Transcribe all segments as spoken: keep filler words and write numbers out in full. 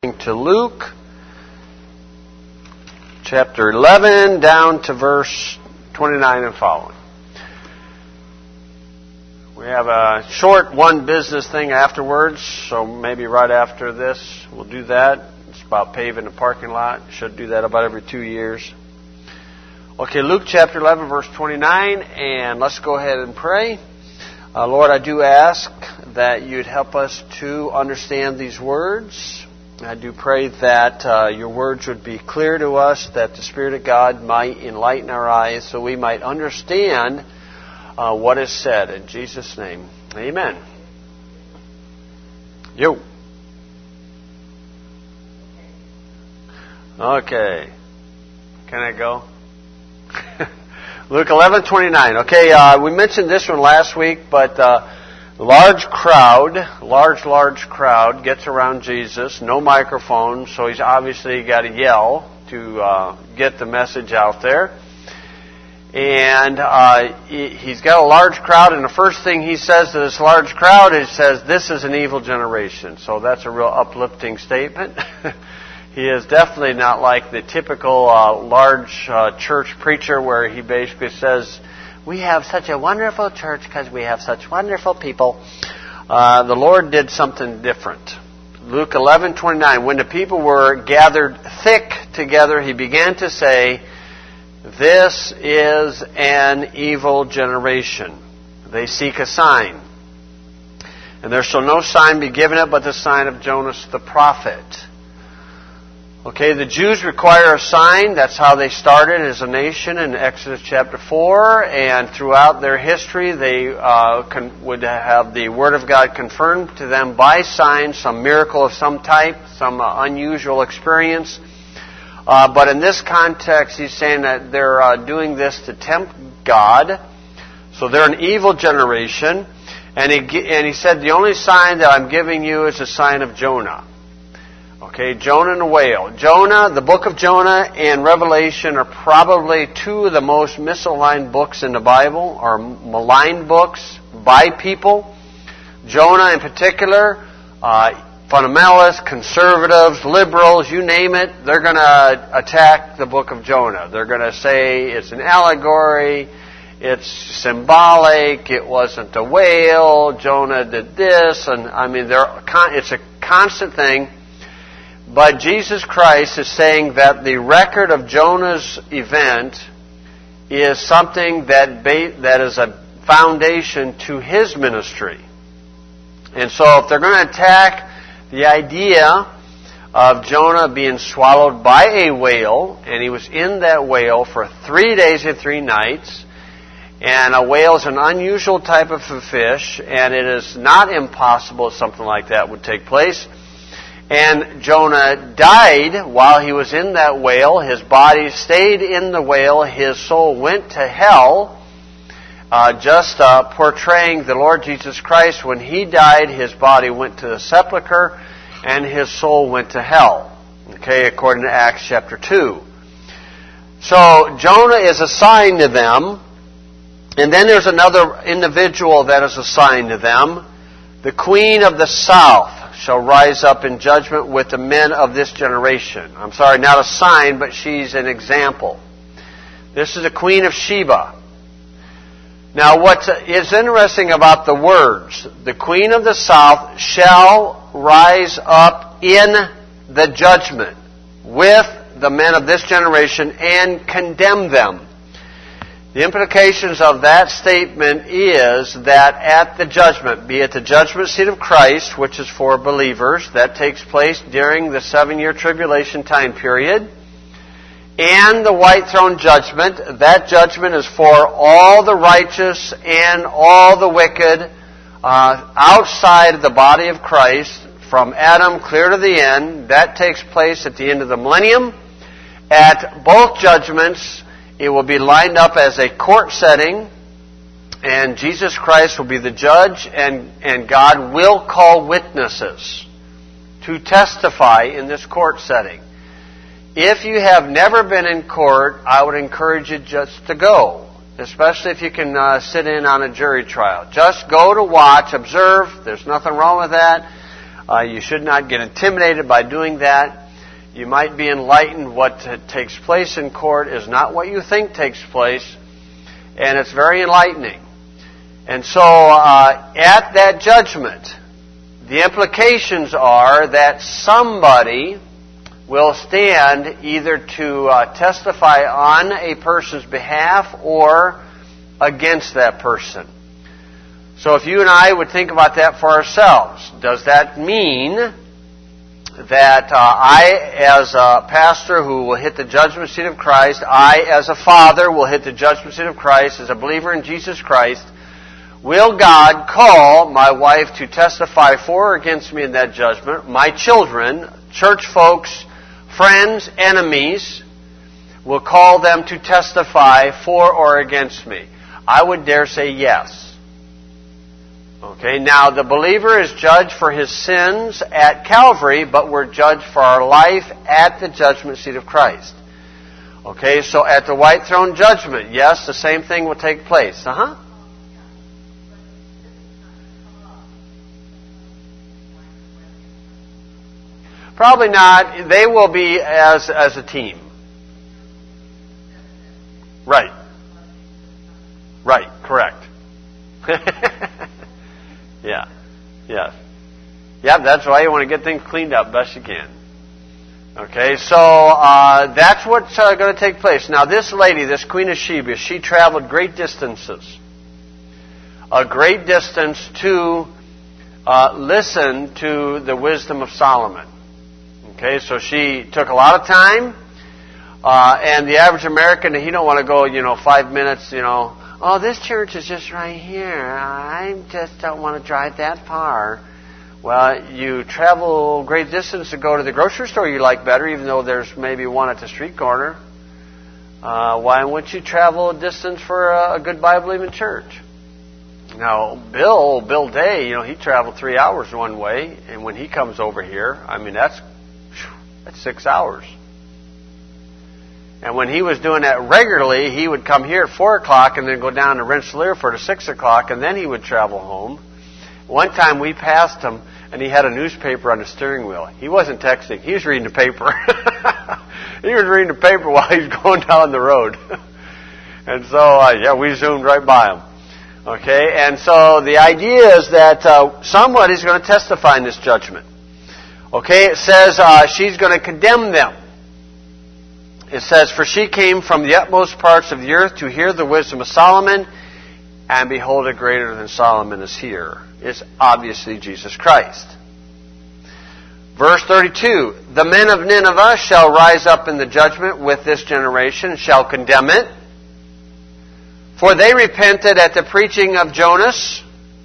To Luke chapter eleven down to verse twenty-nine and following. We have a short one business thing afterwards, so maybe right after this we'll do that. It's about paving the parking lot. Should do that about every two years. Okay, Luke chapter eleven verse twenty-nine, and let's go ahead and pray. Uh, Lord, I do ask that you'd help us to understand these words. I do pray that uh, your words would be clear to us, that the Spirit of God might enlighten our eyes so we might understand uh, what is said. In Jesus' name, amen. Yo. Okay. Can I go? Luke eleven twenty-nine. Okay, uh, we mentioned this one last week, but... Uh, Large crowd, large, large crowd gets around Jesus, no microphone, so he's obviously got to yell to uh, get the message out there. And uh, he's got a large crowd, and the first thing he says to this large crowd is, says, "This is an evil generation." So that's a real uplifting statement. He is definitely not like the typical uh, large uh, church preacher where he basically says, "We have such a wonderful church because we have such wonderful people." Uh, the Lord did something different. Luke eleven twenty-nine. When the people were gathered thick together, he began to say, "This is an evil generation. They seek a sign. And there shall no sign be given it but the sign of Jonas the prophet." Okay, the Jews require a sign. That's how they started as a nation in Exodus chapter four. And throughout their history, they uh, con- would have the Word of God confirmed to them by signs, some miracle of some type, some uh, unusual experience. Uh, but in this context, he's saying that they're uh, doing this to tempt God. So they're an evil generation. And he, and he said, the only sign that I'm giving you is the sign of Jonah. Okay, Jonah and the whale. Jonah, the book of Jonah and Revelation are probably two of the most misaligned books in the Bible, or maligned books by people. Jonah in particular, uh, fundamentalists, conservatives, liberals, you name it, they're going to attack the book of Jonah. They're going to say it's an allegory, it's symbolic, it wasn't a whale, Jonah did this, and I mean, they're, it's a constant thing. But Jesus Christ is saying that the record of Jonah's event is something that ba- that is a foundation to his ministry. And so if they're going to attack the idea of Jonah being swallowed by a whale, and he was in that whale for three days and three nights, and a whale is an unusual type of fish, and it is not impossible something like that would take place. And Jonah died while he was in that whale. His body stayed in the whale. His soul went to hell, uh, just uh, portraying the Lord Jesus Christ. When he died, his body went to the sepulcher, and his soul went to hell. Okay, according to Acts chapter two. So Jonah is a sign to them. And then there's another individual that is a sign to them. The Queen of the South shall rise up in judgment with the men of this generation. I'm sorry, not a sign, but she's an example. This is the Queen of Sheba. Now, what is interesting about the words, the Queen of the South shall rise up in the judgment with the men of this generation and condemn them. The implications of that statement is that at the judgment, be it the judgment seat of Christ, which is for believers, that takes place during the seven-year tribulation time period, and the white throne judgment, that judgment is for all the righteous and all the wicked uh, outside of the body of Christ, from Adam clear to the end. That takes place at the end of the millennium. At both judgments, it will be lined up as a court setting, and Jesus Christ will be the judge, and, and God will call witnesses to testify in this court setting. If you have never been in court, I would encourage you just to go, especially if you can uh, sit in on a jury trial. Just go to watch, observe. There's nothing wrong with that. Uh, you should not get intimidated by doing that. You might be enlightened. What t- takes place in court is not what you think takes place, and it's very enlightening. And so, uh, at that judgment, the implications are that somebody will stand either to uh, testify on a person's behalf or against that person. So if you and I would think about that for ourselves, does that mean that uh, I, as a pastor who will hit the judgment seat of Christ, I, as a father, will hit the judgment seat of Christ, as a believer in Jesus Christ, will God call my wife to testify for or against me in that judgment? My children, church folks, friends, enemies, will call them to testify for or against me? I would dare say yes. Okay, now the believer is judged for his sins at Calvary, but we're judged for our life at the judgment seat of Christ. Okay, so at the white throne judgment, yes, the same thing will take place. Uh-huh. Probably not. They will be as as a team. Right. Right, correct. Yeah. Yes. Yeah, that's why you want to get things cleaned up best you can. Okay, so uh, that's what's uh, going to take place. Now, this lady, this Queen of Sheba, she traveled great distances. A great distance to uh, listen to the wisdom of Solomon. Okay, so she took a lot of time. Uh, and the average American, he don't want to go, you know, five minutes, you know, oh, this church is just right here. I just don't want to drive that far. Well, you travel great distance to go to the grocery store you like better, even though there's maybe one at the street corner. Uh, why wouldn't you travel a distance for a, a good Bible-believing church? Now, Bill, Bill Day, you know, he traveled three hours one way, and when he comes over here, I mean, that's, that's six hours. And when he was doing that regularly, he would come here at four o'clock and then go down to Rensselaer for six o'clock, and then he would travel home. One time we passed him, and he had a newspaper on the steering wheel. He wasn't texting. He was reading the paper. He was reading the paper while he was going down the road. And so, uh, yeah, we zoomed right by him. Okay, and so the idea is that uh, somebody's going to testify in this judgment. Okay, it says uh, she's going to condemn them. It says, for she came from the utmost parts of the earth to hear the wisdom of Solomon, and behold, a greater than Solomon is here. It's obviously Jesus Christ. Verse thirty-two, the men of Nineveh shall rise up in the judgment with this generation, and shall condemn it. For they repented at the preaching of Jonas,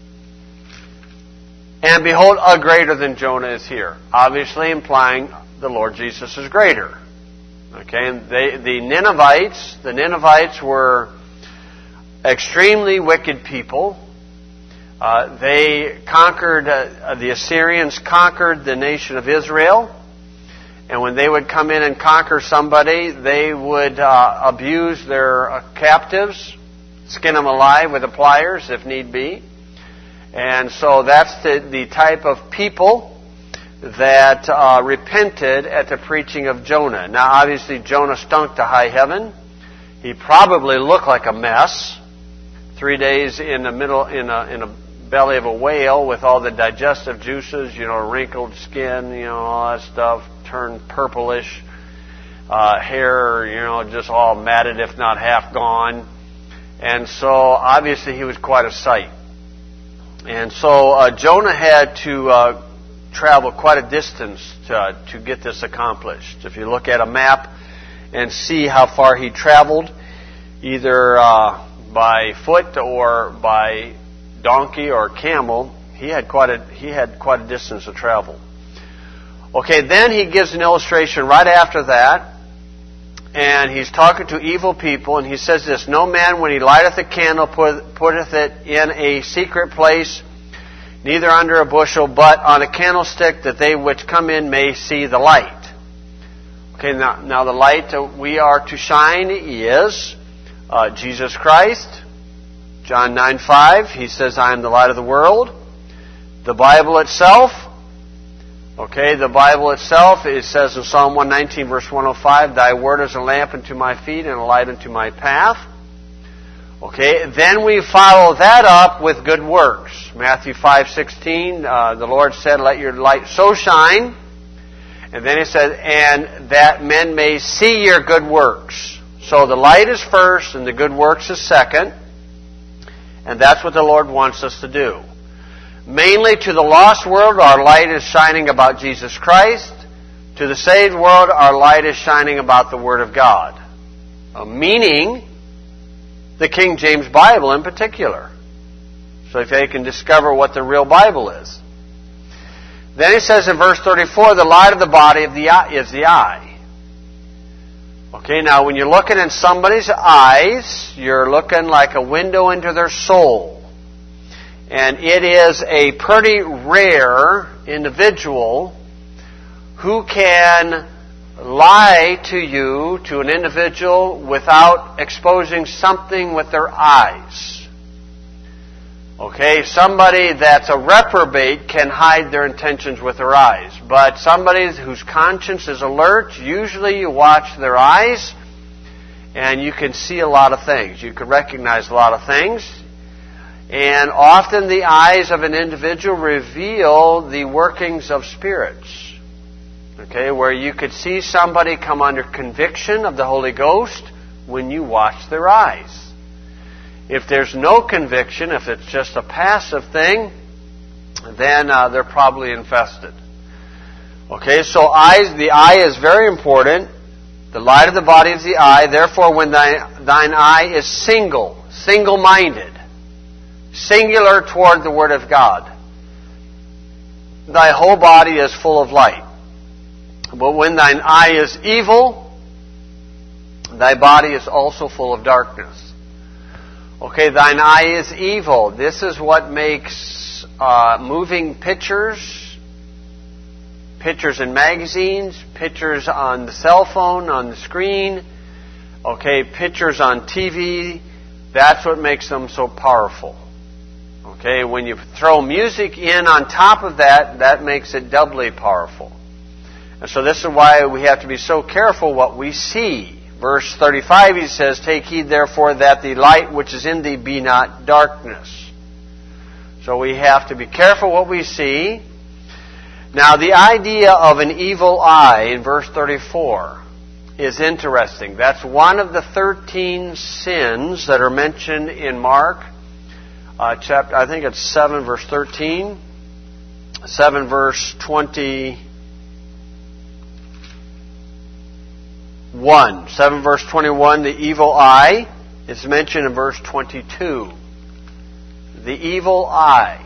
and behold, a greater than Jonah is here. Obviously implying the Lord Jesus is greater. Okay, and they, the Ninevites, the Ninevites were extremely wicked people. Uh, they conquered, uh, the Assyrians conquered the nation of Israel. And when they would come in and conquer somebody, they would uh, abuse their uh, captives, skin them alive with the pliers if need be. And so that's the, the type of people that uh, repented at the preaching of Jonah. Now, obviously, Jonah stunk to high heaven. He probably looked like a mess. Three days in the middle, in a in a belly of a whale with all the digestive juices, you know, wrinkled skin, you know, all that stuff, turned purplish, uh, hair, you know, just all matted, if not half gone. And so, obviously, he was quite a sight. And so, uh, Jonah had to Uh, travel quite a distance to, to get this accomplished. If you look at a map and see how far he traveled, either uh, by foot or by donkey or camel, he had quite a he had quite a distance to travel. Okay, then he gives an illustration right after that, and he's talking to evil people, and he says this: no man, when he lighteth a candle, put, putteth it in a secret place, neither under a bushel, but on a candlestick, that they which come in may see the light. Okay, now, now the light we are to shine is uh, Jesus Christ. John nine five, he says, I am the light of the world. The Bible itself, Okay, the Bible itself, it says in Psalm one nineteen, verse one oh five, Thy word is a lamp unto my feet and a light unto my path. Okay, then we follow that up with good works. Matthew five sixteen, uh, the Lord said, Let your light so shine. And then He said, and that men may see your good works. So the light is first and the good works is second. And that's what the Lord wants us to do. Mainly to the lost world, our light is shining about Jesus Christ. To the saved world, our light is shining about the Word of God. Uh, meaning, the King James Bible in particular. So if they can discover what the real Bible is. Then He says in verse thirty-four, the light of the body of the eye is the eye. Okay, now when you're looking in somebody's eyes, you're looking like a window into their soul. And it is a pretty rare individual who can lie to you, to an individual, without exposing something with their eyes. Okay, somebody that's a reprobate can hide their intentions with their eyes. But somebody whose conscience is alert, usually you watch their eyes, and you can see a lot of things. You can recognize a lot of things. And often the eyes of an individual reveal the workings of spirits. Okay, where you could see somebody come under conviction of the Holy Ghost when you watch their eyes. If there's no conviction, if it's just a passive thing, then uh, they're probably infested. Okay, so eyes, the eye is very important. The light of the body is the eye. Therefore, when thine, thine eye is single, single-minded, singular toward the Word of God, thy whole body is full of light. But when thine eye is evil, thy body is also full of darkness. Okay, thine eye is evil. This is what makes uh, moving pictures, pictures in magazines, pictures on the cell phone, on the screen, okay, pictures on T V, that's what makes them so powerful. Okay, when you throw music in on top of that, that makes it doubly powerful. And so this is why we have to be so careful what we see. Verse thirty-five, he says, Take heed therefore that the light which is in thee be not darkness. So we have to be careful what we see. Now the idea of an evil eye in verse thirty-four is interesting. That's one of the thirteen sins that are mentioned in Mark. Uh, chapter, I think it's seven verse thirteen, seven verse twenty-one, seven verse twenty-one, the evil eye is mentioned in verse twenty-two. The evil eye.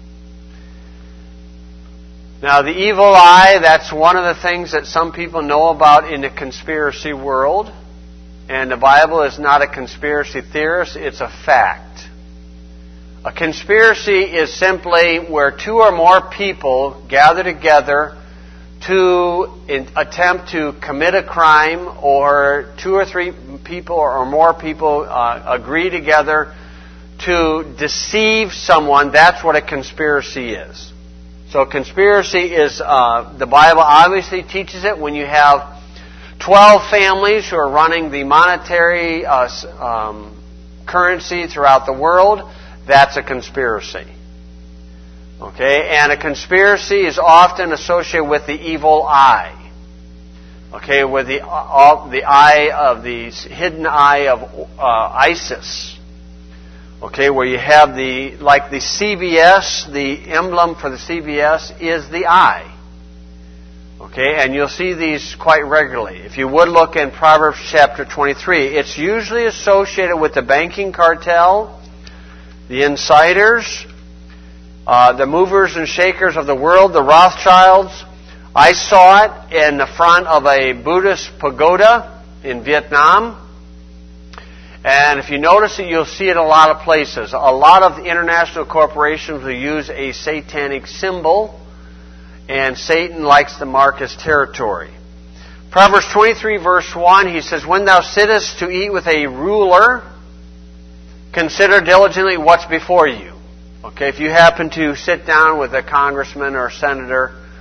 Now the evil eye, that's one of the things that some people know about in the conspiracy world. And the Bible is not a conspiracy theorist, it's a fact. A conspiracy is simply where two or more people gather together to attempt to commit a crime, or two or three people or more people uh, agree together to deceive someone. That's what a conspiracy is. So a conspiracy is, uh, the Bible obviously teaches it when you have twelve families who are running the monetary uh, um, currency throughout the world. That's a conspiracy. Okay, and a conspiracy is often associated with the evil eye. Okay, with the uh, the eye of the hidden eye of uh, ISIS. Okay, where you have the, like the C B S, the emblem for the C B S is the eye. Okay, and you'll see these quite regularly. If you would look in Proverbs chapter twenty-three, it's usually associated with the banking cartel, the insiders, uh, the movers and shakers of the world, the Rothschilds. I saw it in the front of a Buddhist pagoda in Vietnam. And if you notice it, you'll see it in a lot of places. A lot of the international corporations will use a satanic symbol, and Satan likes to mark his territory. Proverbs twenty-three verse one, he says, When thou sittest to eat with a ruler, consider diligently what's before you. Okay, if you happen to sit down with a congressman or a senator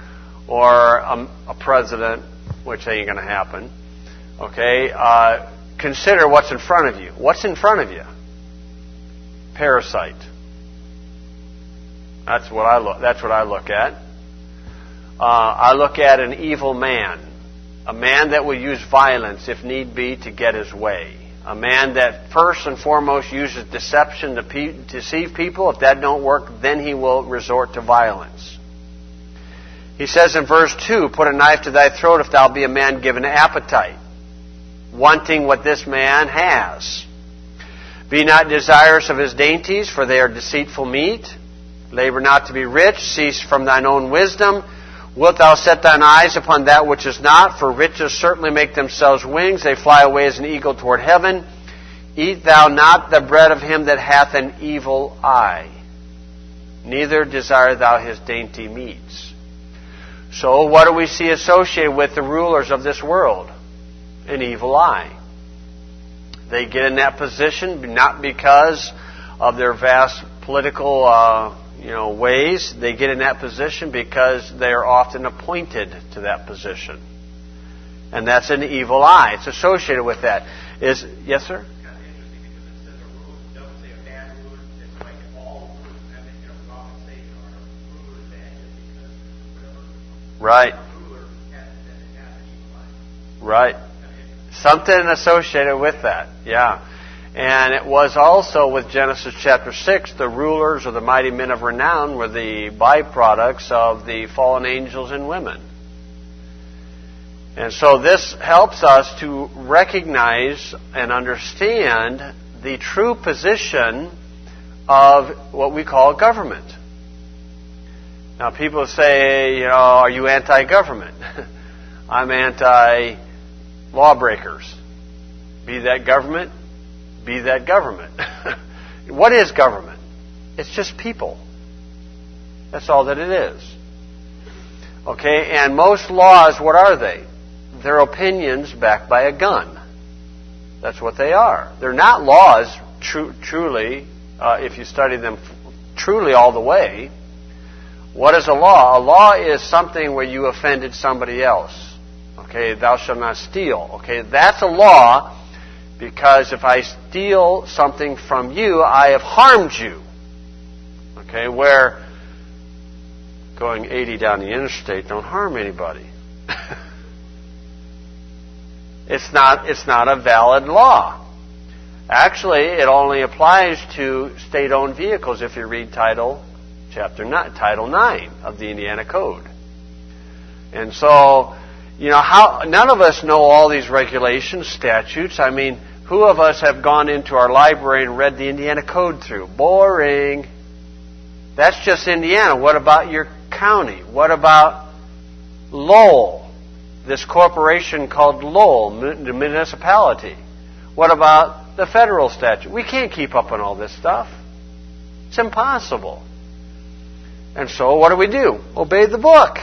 or a, a president, which ain't going to happen. Okay, uh, consider what's in front of you. What's in front of you? Parasite. That's what I look. That's what I look at. Uh, I look at an evil man, a man that will use violence if need be to get his way, a man that first and foremost uses deception to pe- deceive people. If that don't work, then he will resort to violence. He says in verse two, "Put a knife to thy throat if thou be a man given appetite," wanting what this man has. "Be not desirous of his dainties, for they are deceitful meat. Labor not to be rich, cease from thine own wisdom. Wilt thou set thine eyes upon that which is not? For riches certainly make themselves wings, they fly away as an eagle toward heaven. Eat thou not the bread of him that hath an evil eye, neither desire thou his dainty meats." So what do we see associated with the rulers of this world? An evil eye. They get in that position not because of their vast political uh, you know, ways. They get in that position because they are often appointed to that position. And that's an evil eye. It's associated with that. Is yes, sir? Right. Right. Something associated with that, yeah. And it was also with Genesis chapter six, the rulers or the mighty men of renown were the byproducts of the fallen angels and women. And so this helps us to recognize and understand the true position of what we call government. Now people say, you know, are you anti-government? I'm anti-lawbreakers. Be that government, be that government. What is government? It's just people. That's all that it is. Okay, and most laws, what are they? They're opinions backed by a gun. That's what they are. They're not laws, tru- truly, uh, if you study them f- truly all the way. What is a law? A law is something where you offended somebody else. Okay, thou shalt not steal. Okay, that's a law because if I steal something from you, I have harmed you. Okay, where going eighty down the interstate don't harm anybody. It's not, it's not a valid law. Actually, it only applies to state-owned vehicles if you read Title Chapter nine, Title nine of the Indiana Code. And so, you know, how none of us know all these regulations, statutes. I mean, who of us have gone into our library and read the Indiana Code through? Boring. That's just Indiana. What about your county? What about Lowell? This corporation called Lowell, the municipality. What about the federal statute? We can't keep up on all this stuff. It's impossible. And so what do we do? Obey the book.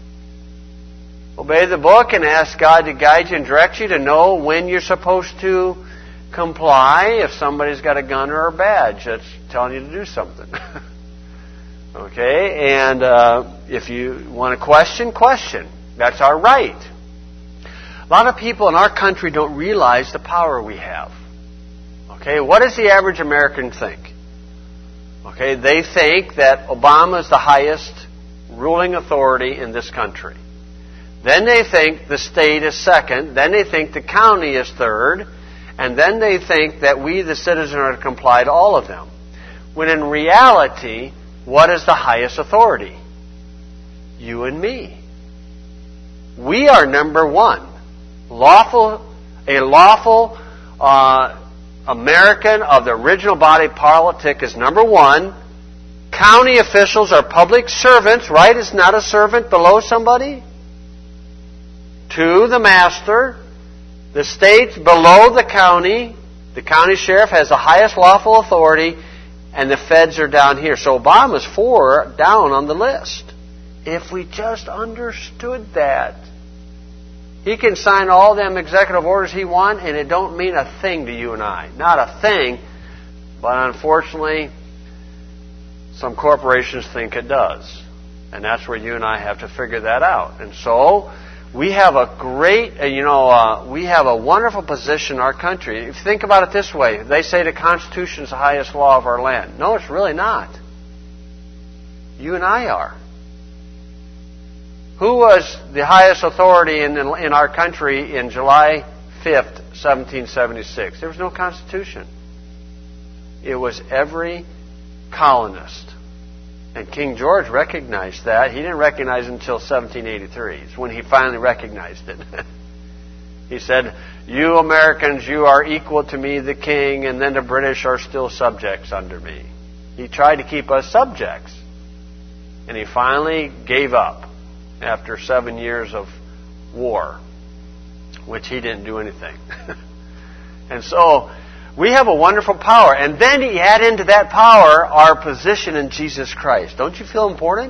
Obey the book and ask God to guide you and direct you to know when you're supposed to comply if somebody's got a gun or a badge that's telling you to do something. Okay? And uh, if you want to question, question. That's our right. A lot of people in our country don't realize the power we have. Okay? What does the average American think? Okay, they think that Obama is the highest ruling authority in this country. Then they think the state is second. Then they think the county is third. And then they think that we, the citizens, are to comply to all of them. When in reality, what is the highest authority? You and me. We are number one. Lawful, a lawful uh, American of the original body politic is number one. County officials are public servants, right? Is not a servant below somebody? Two, the master. The state's below the county. The county sheriff has the highest lawful authority, and the feds are down here. So Obama's four down on the list. If we just understood that. He can sign all them executive orders he wants, and it don't mean a thing to you and I. Not a thing, but unfortunately, some corporations think it does. And that's where you and I have to figure that out. And so, we have a great, uh, you know, uh, we have a wonderful position in our country. If you think about it this way, they say the Constitution is the highest law of our land. No, it's really not. You and I are. Who was the highest authority in, in our country in July fifth, seventeen seventy-six? There was no Constitution. It was every colonist. And King George recognized that. He didn't recognize it until seventeen eighty-three. It's when he finally recognized it. He said, you Americans, you are equal to me, the king, and then the British are still subjects under me. He tried to keep us subjects. And he finally gave up after seven years of war, which he didn't do anything. And so, we have a wonderful power. And then he add into that power our position in Jesus Christ. Don't you feel important?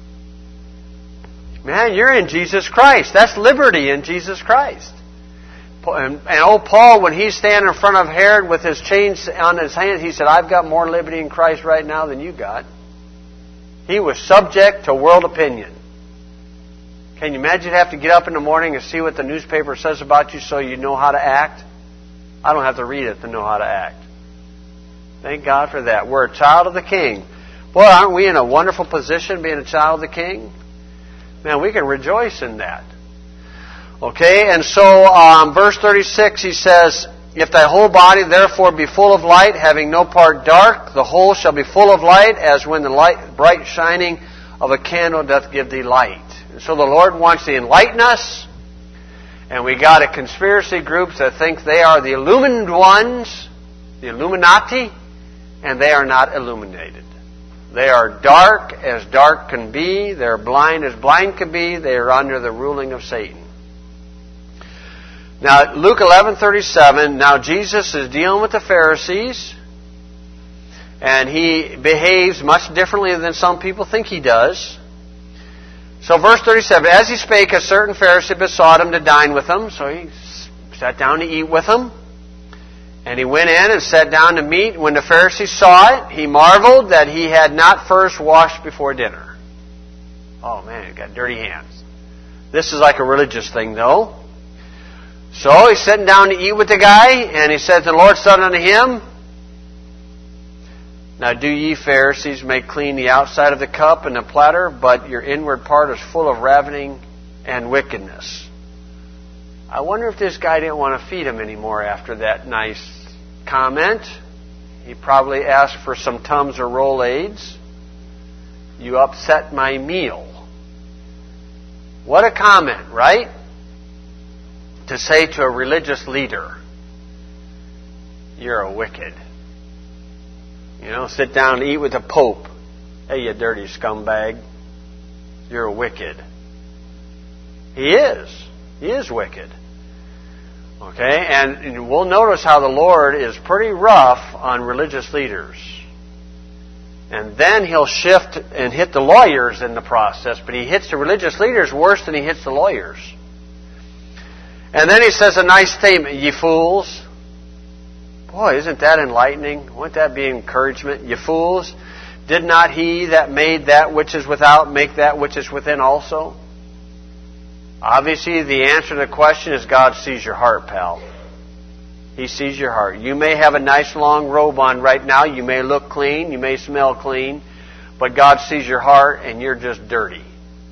Man, you're in Jesus Christ. That's liberty in Jesus Christ. And, and old Paul, when he's standing in front of Herod with his chains on his hands, he said, I've got more liberty in Christ right now than you got. He was subject to world opinion. Can you imagine you'd have to get up in the morning and see what the newspaper says about you so you know how to act? I don't have to read it to know how to act. Thank God for that. We're a child of the King. Boy, aren't we in a wonderful position being a child of the King? Man, we can rejoice in that. Okay, and so um, verse thirty-six, he says, if thy whole body therefore be full of light, having no part dark, the whole shall be full of light, as when the light, bright shining of a candle doth give thee light. And so the Lord wants to enlighten us. And we got a conspiracy groups that think they are the illumined ones, the Illuminati, and they are not illuminated. They are dark as dark can be. They're blind as blind can be. They are under the ruling of Satan. Now, Luke eleven thirty-seven, now Jesus is dealing with the Pharisees, and he behaves much differently than some people think he does. So verse thirty-seven, as he spake, a certain Pharisee besought him to dine with him. So he sat down to eat with him. And he went in and sat down to meat. When the Pharisee saw it, he marveled that he had not first washed before dinner. Oh man, he got dirty hands. This is like a religious thing though. So he's sitting down to eat with the guy, and he says, the Lord said unto him, now do ye Pharisees make clean the outside of the cup and the platter, but your inward part is full of ravening and wickedness. I wonder if this guy didn't want to feed him anymore after that nice comment. He probably asked for some Tums or Rolaids. You upset my meal. What a comment, right? To say to a religious leader, you're a wicked. You know, sit down and eat with the Pope. Hey, you dirty scumbag. You're wicked. He is. He is wicked. Okay? And we'll notice how the Lord is pretty rough on religious leaders. And then He'll shift and hit the lawyers in the process. But He hits the religious leaders worse than He hits the lawyers. And then He says a nice statement, ye fools. Boy, isn't that enlightening? Wouldn't that be encouragement? Ye fools, did not He that made that which is without make that which is within also? Obviously, the answer to the question is God sees your heart, pal. He sees your heart. You may have a nice long robe on right now. You may look clean. You may smell clean. But God sees your heart and you're just dirty.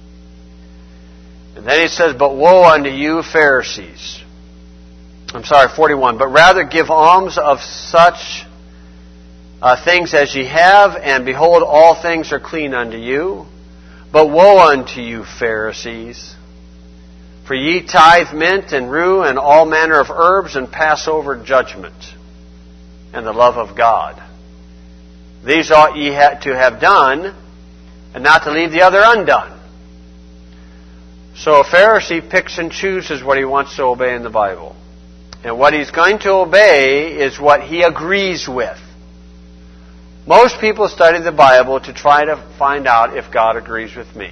And then He says, but woe unto you, Pharisees. I'm sorry, forty-one. But rather give alms of such uh, things as ye have, and behold, all things are clean unto you. But woe unto you, Pharisees! For ye tithe mint and rue and all manner of herbs, and pass over judgment and the love of God. These ought ye to have done, and not to leave the other undone. So a Pharisee picks and chooses what he wants to obey in the Bible. And what he's going to obey is what he agrees with. Most people study the Bible to try to find out if God agrees with me.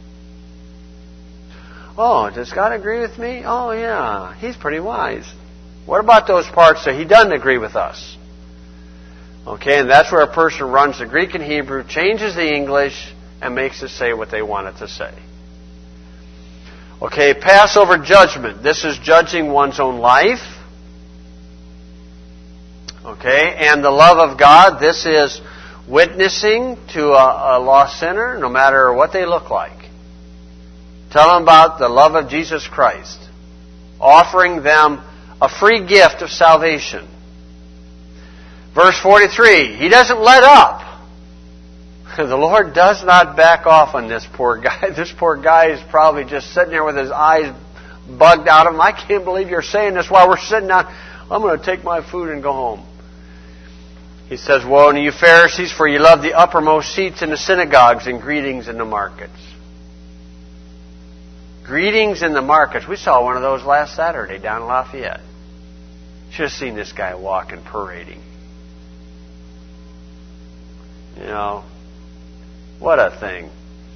Oh, does God agree with me? Oh, yeah, He's pretty wise. What about those parts that He doesn't agree with us? Okay, and that's where a person runs the Greek and Hebrew, changes the English, and makes it say what they want it to say. Okay, Passover judgment. This is judging one's own life. Okay, and the love of God. This is witnessing to a, a lost sinner, no matter what they look like. Tell them about the love of Jesus Christ. Offering them a free gift of salvation. Verse forty-three, He doesn't let up. The Lord does not back off on this poor guy. This poor guy is probably just sitting there with his eyes bugged out of him. I can't believe you're saying this while we're sitting down. I'm going to take my food and go home. He says, woe unto you Pharisees, for you love the uppermost seats in the synagogues and greetings in the markets. Greetings in the markets. We saw one of those last Saturday down in Lafayette. Should have seen this guy walking, parading. You know, what a thing.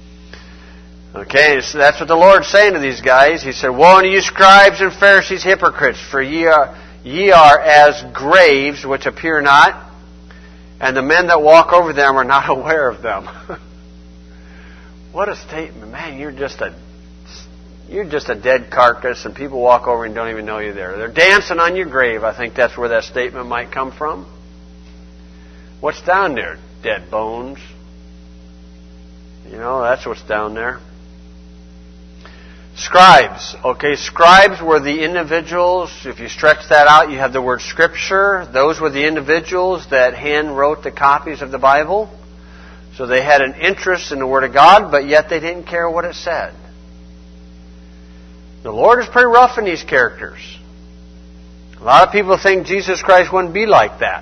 Okay, so that's what the Lord's saying to these guys. He said, woe unto you scribes and Pharisees, hypocrites, for ye are, ye are as graves which appear not, and the men that walk over them are not aware of them. What a statement. Man, you're just a you're just a dead carcass, and people walk over and don't even know you're there. They're dancing on your grave. I think that's where that statement might come from. What's down there? Dead bones. You know, that's what's down there. Scribes. Okay, scribes were the individuals, if you stretch that out, you have the word Scripture. Those were the individuals that hand wrote the copies of the Bible. So they had an interest in the Word of God, but yet they didn't care what it said. The Lord is pretty rough in these characters. A lot of people think Jesus Christ wouldn't be like that.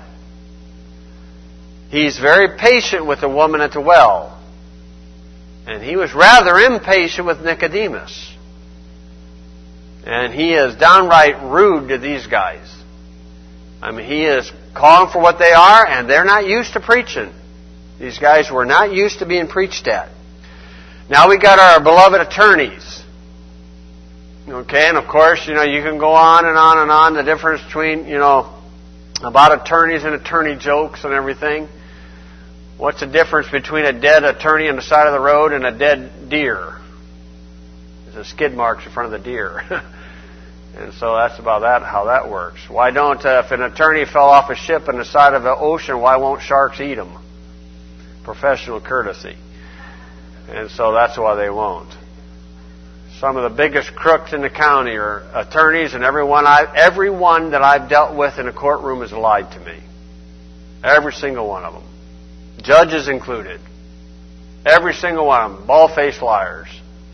He's very patient with the woman at the well. And He was rather impatient with Nicodemus. And He is downright rude to these guys. I mean, He is calling for what they are, and they're not used to preaching. These guys were not used to being preached at. Now we got our beloved attorneys. Okay, and of course, you know, you can go on and on and on, the difference between, you know, about attorneys and attorney jokes and everything. What's the difference between a dead attorney on the side of the road and a dead deer? There's a skid marks in front of the deer. And so that's about that, how that works. Why don't, uh, if an attorney fell off a ship on the side of the ocean, why won't sharks eat him? Professional courtesy. And so that's why they won't. Some of the biggest crooks in the county are attorneys, and everyone, I, everyone that I've dealt with in a courtroom has lied to me. Every single one of them. Judges included. Every single one of them. Bald-faced liars.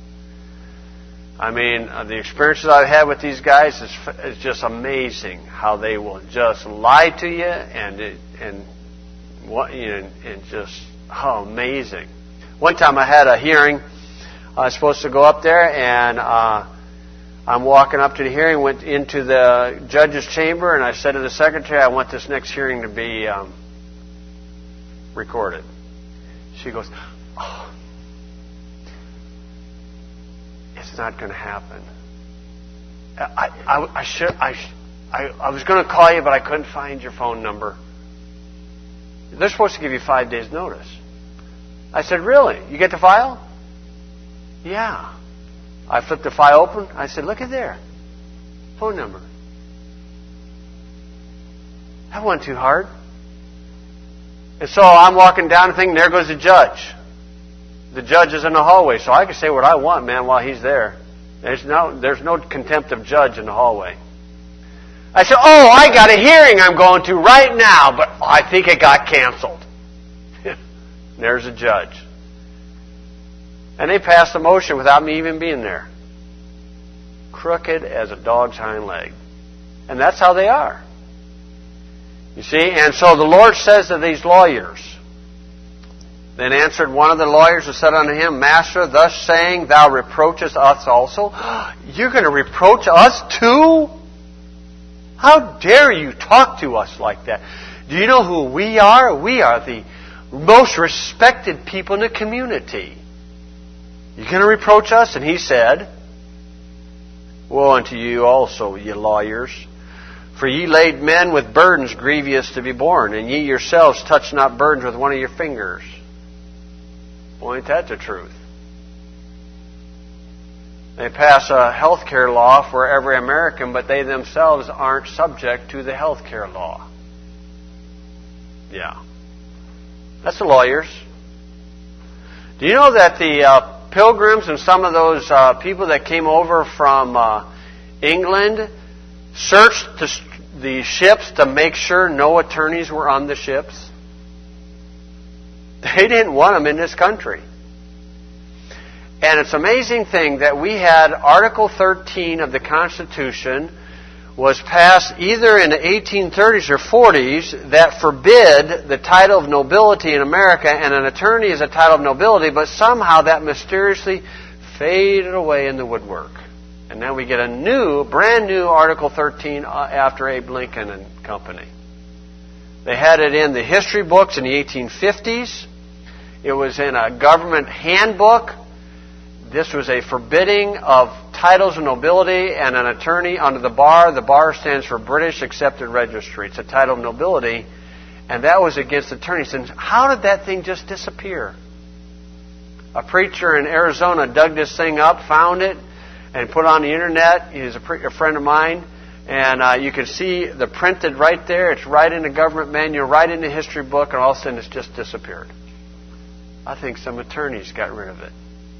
I mean, the experiences I've had with these guys is, is just amazing how they will just lie to you and it, and what you know, and just how amazing. One time I had a hearing. I was supposed to go up there, and uh, I'm walking up to the hearing, went into the judge's chamber, and I said to the secretary, I want this next hearing to be um, recorded. She goes, oh, it's not going to happen. I, I, I, should, I, I, I was going to call you, but I couldn't find your phone number. They're supposed to give you five days' notice. I said, really? You get the file? Yeah. I flipped the file open. I said, look at there. Phone number. That wasn't too hard. And so I'm walking down and thinking, there goes the judge. The judge is in the hallway, so I can say what I want, man, while he's there. There's no, there's no contempt of judge in the hallway. I said, oh, I got a hearing I'm going to right now, but I think it got canceled. There's a judge. And they passed a motion without me even being there. Crooked as a dog's hind leg. And that's how they are. You see, and so the Lord says to these lawyers, then answered one of the lawyers and said unto him, Master, thus saying, thou reproachest us also? You're going to reproach us too? How dare you talk to us like that? Do you know who we are? We are the most respected people in the community. You're going to reproach us? And he said, woe unto you also, ye lawyers, for ye laid men with burdens grievous to be borne, and ye yourselves touch not burdens with one of your fingers. Well, ain't that the truth? They pass a health care law for every American, but they themselves aren't subject to the health care law. Yeah. That's the lawyers. Do you know that the uh, pilgrims and some of those uh, people that came over from uh, England searched the, the ships to make sure no attorneys were on the ships? They didn't want them in this country. And it's an amazing thing that we had Article thirteen of the Constitution was passed either in the eighteen thirties or forties that forbid the title of nobility in America, and an attorney is a title of nobility, but somehow that mysteriously faded away in the woodwork. And now we get a new, brand new Article thirteen after Abe Lincoln and company. They had it in the history books in the eighteen fifties. It was in a government handbook. This was a forbidding of titles of nobility and an attorney under the bar. The bar stands for British Accepted Registry. It's a title of nobility. And that was against attorneys. And how did that thing just disappear? A preacher in Arizona dug this thing up, found it, and put it on the internet. He's a, pre- a friend of mine. And uh, you can see the printed right there. It's right in the government manual, right in the history book, and all of a sudden it's just disappeared. I think some attorneys got rid of it.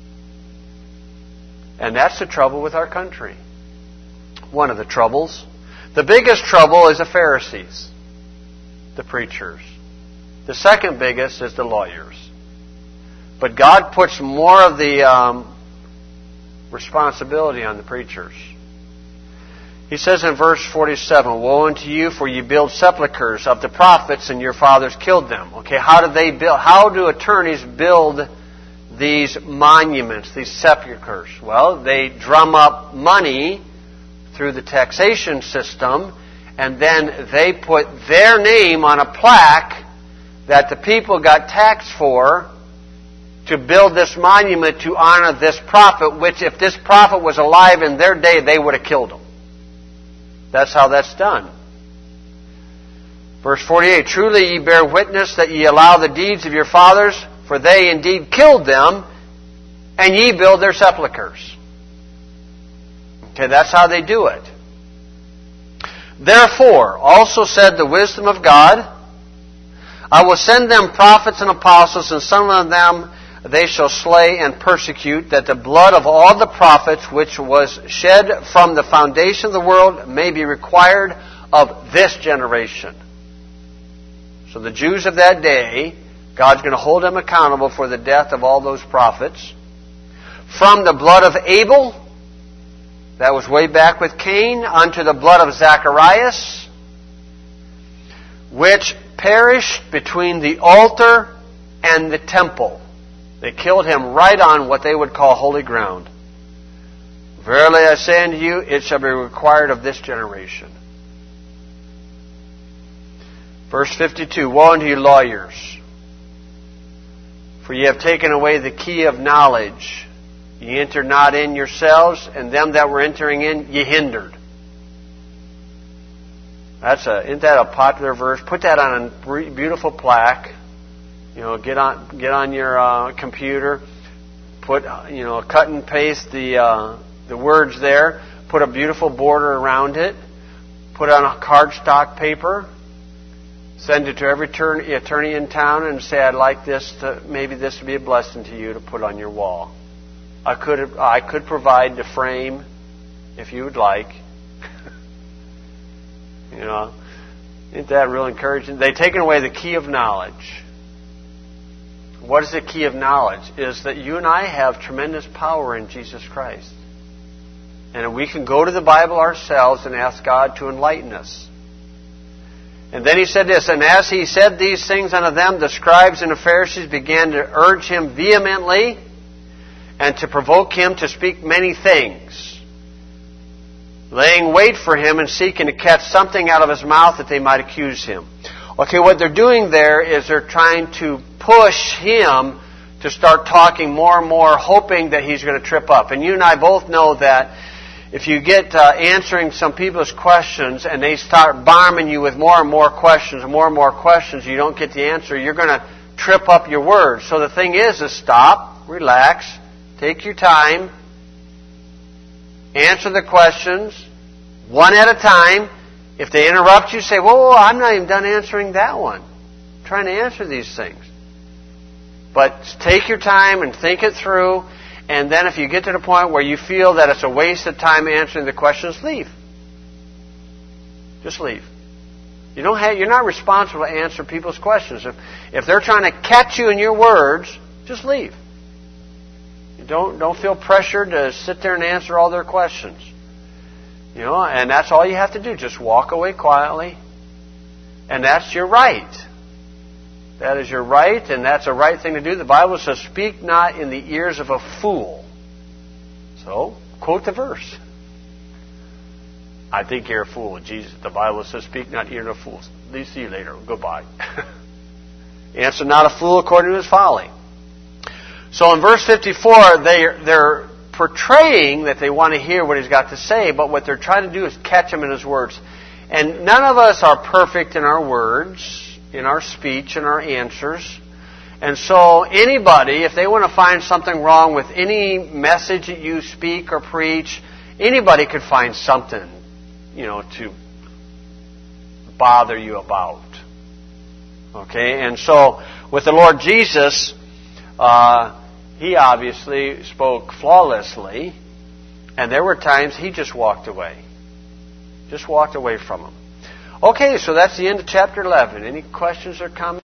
And that's the trouble with our country. One of the troubles. The biggest trouble is the Pharisees, the preachers. The second biggest is the lawyers. But God puts more of the um, responsibility on the preachers. He says in verse forty-seven, "Woe unto you, for you build sepulchres of the prophets, and your fathers killed them." Okay, how do they build? How do attorneys build these monuments, these sepulchres? Well, they drum up money through the taxation system, and then they put their name on a plaque that the people got taxed for to build this monument to honor this prophet, which if this prophet was alive in their day, they would have killed him. That's how that's done. Verse forty-eight, "Truly ye bear witness that ye allow the deeds of your fathers, for they indeed killed them, and ye build their sepulchres." Okay, that's how they do it. "Therefore, also said the wisdom of God, I will send them prophets and apostles, and some of them they shall slay and persecute, that the blood of all the prophets which was shed from the foundation of the world may be required of this generation." So the Jews of that day, God's going to hold them accountable for the death of all those prophets. "From the blood of Abel," that was way back with Cain, "unto the blood of Zacharias, which perished between the altar and the temple." They killed him right on what they would call holy ground. "Verily I say unto you, it shall be required of this generation." Verse fifty-two, "Woe unto you lawyers, for ye have taken away the key of knowledge. Ye entered not in yourselves, and them that were entering in ye hindered." That's a, isn't that a popular verse? Put that on a beautiful plaque. You know, get on get on your uh, computer. Put you know, cut and paste the uh, the words there. Put a beautiful border around it. Put it on a cardstock paper. Send it to every attorney in town and say, "I'd like this to, maybe this would be a blessing to you to put on your wall." I could I could provide the frame if you would like. You know, isn't that real encouraging? They've taken away the key of knowledge. What is the key of knowledge? Is that you and I have tremendous power in Jesus Christ. And we can go to the Bible ourselves and ask God to enlighten us. And then he said this, "And as he said these things unto them, the scribes and the Pharisees began to urge him vehemently and to provoke him to speak many things, laying wait for him and seeking to catch something out of his mouth that they might accuse him." Okay, what they're doing there is they're trying to push him to start talking more and more, hoping that he's going to trip up. And you and I both know that if you get uh, answering some people's questions and they start bombing you with more and more questions and more and more questions, you don't get the answer, you're going to trip up your words. So the thing is, is stop, relax, take your time, answer the questions one at a time. If they interrupt you, say, whoa, whoa, I'm not even done answering that one. I'm trying to answer these things. But take your time and think it through. And then if you get to the point where you feel that it's a waste of time answering the questions, leave. Just leave. You don't have, you're not responsible to answer people's questions. If, if they're trying to catch you in your words, just leave. You don't, don't feel pressured to sit there and answer all their questions. You know, and that's all you have to do. Just walk away quietly. And that's your right. That is your right, and that's a right thing to do. The Bible says, speak not in the ears of a fool. So, quote the verse. I think you're a fool. Jesus, the Bible says, speak not in the ear of fools. See you later. Goodbye. Answer not a fool according to his folly. So in verse fifty-four, they, they're portraying that they want to hear what he's got to say, but what they're trying to do is catch him in his words. And none of us are perfect in our words, in our speech, in our answers. And so anybody, if they want to find something wrong with any message that you speak or preach, anybody could find something, you know, to bother you about. Okay? And so with the Lord Jesus, uh, He obviously spoke flawlessly, and there were times He just walked away. Just walked away from Him. Okay, so that's the end of chapter eleven. Any questions or comments?